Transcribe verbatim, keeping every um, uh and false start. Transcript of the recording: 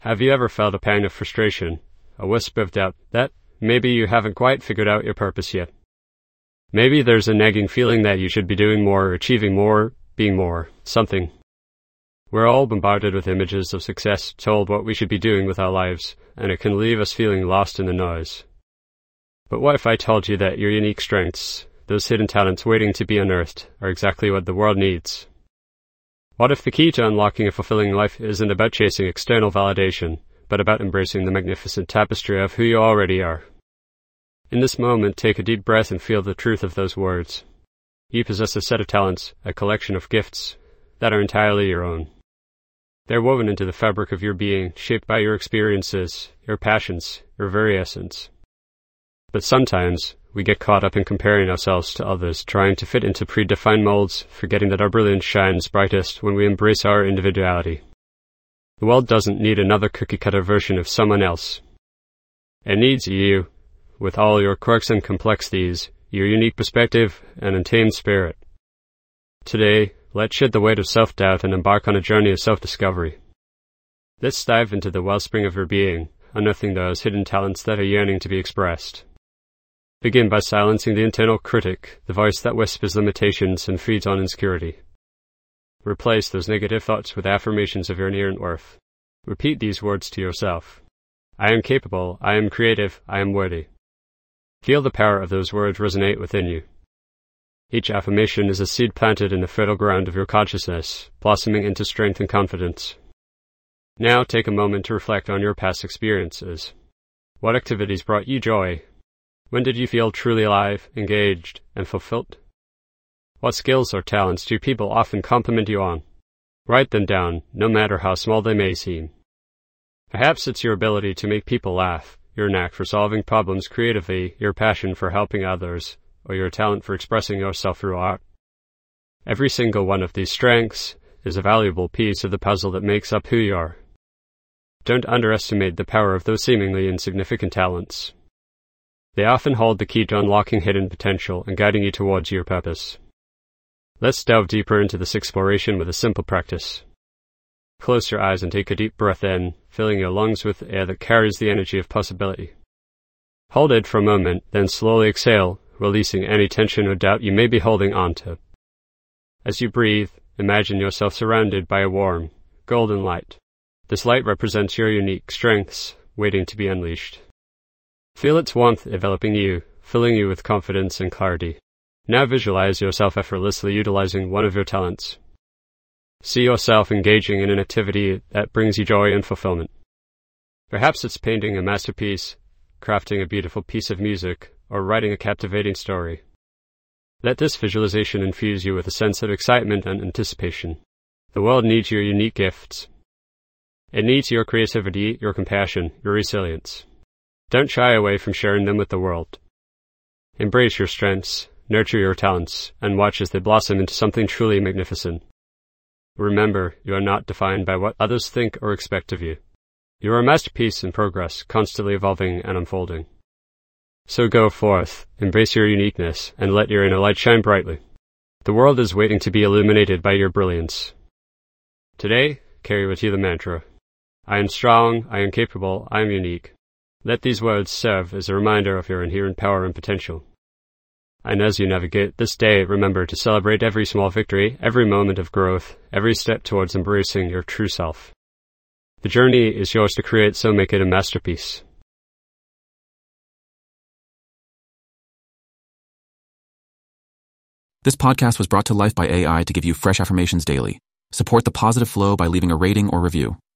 Have you ever felt a pang of frustration, a whisper of doubt that maybe you haven't quite figured out your purpose yet? Maybe there's a nagging feeling that you should be doing more, achieving more, being more, something. We're all bombarded with images of success, told what we should be doing with our lives, and it can leave us feeling lost in the noise. But what if I told you that your unique strengths, those hidden talents waiting to be unearthed, are exactly what the world needs? What if the key to unlocking a fulfilling life isn't about chasing external validation, but about embracing the magnificent tapestry of who you already are? In this moment, take a deep breath and feel the truth of those words. You possess a set of talents, a collection of gifts, that are entirely your own. They're woven into the fabric of your being, shaped by your experiences, your passions, your very essence. But sometimes, we get caught up in comparing ourselves to others, trying to fit into predefined molds, forgetting that our brilliance shines brightest when we embrace our individuality. The world doesn't need another cookie-cutter version of someone else. It needs you, with all your quirks and complexities, your unique perspective and untamed spirit. Today, let's shed the weight of self-doubt and embark on a journey of self-discovery. Let's dive into the wellspring of your being, unearthing those hidden talents that are yearning to be expressed. Begin by silencing the internal critic, the voice that whispers limitations and feeds on insecurity. Replace those negative thoughts with affirmations of your inherent worth. Repeat these words to yourself. I am capable, I am creative, I am worthy. Feel the power of those words resonate within you. Each affirmation is a seed planted in the fertile ground of your consciousness, blossoming into strength and confidence. Now take a moment to reflect on your past experiences. What activities brought you joy? When did you feel truly alive, engaged, and fulfilled? What skills or talents do people often compliment you on? Write them down, no matter how small they may seem. Perhaps it's your ability to make people laugh, your knack for solving problems creatively, your passion for helping others, or your talent for expressing yourself through art. Every single one of these strengths is a valuable piece of the puzzle that makes up who you are. Don't underestimate the power of those seemingly insignificant talents. They often hold the key to unlocking hidden potential and guiding you towards your purpose. Let's delve deeper into this exploration with a simple practice. Close your eyes and take a deep breath in, filling your lungs with air that carries the energy of possibility. Hold it for a moment, then slowly exhale, releasing any tension or doubt you may be holding onto. As you breathe, imagine yourself surrounded by a warm, golden light. This light represents your unique strengths, waiting to be unleashed. Feel its warmth enveloping you, filling you with confidence and clarity. Now visualize yourself effortlessly utilizing one of your talents. See yourself engaging in an activity that brings you joy and fulfillment. Perhaps it's painting a masterpiece, crafting a beautiful piece of music, or writing a captivating story. Let this visualization infuse you with a sense of excitement and anticipation. The world needs your unique gifts. It needs your creativity, your compassion, your resilience. Don't shy away from sharing them with the world. Embrace your strengths, nurture your talents, and watch as they blossom into something truly magnificent. Remember, you are not defined by what others think or expect of you. You are a masterpiece in progress, constantly evolving and unfolding. So go forth, embrace your uniqueness, and let your inner light shine brightly. The world is waiting to be illuminated by your brilliance. Today, carry with you the mantra, I am strong, I am capable, I am unique. Let these words serve as a reminder of your inherent power and potential. And as you navigate this day, remember to celebrate every small victory, every moment of growth, every step towards embracing your true self. The journey is yours to create, so make it a masterpiece. This podcast was brought to life by A I to give you fresh affirmations daily. Support the positive flow by leaving a rating or review.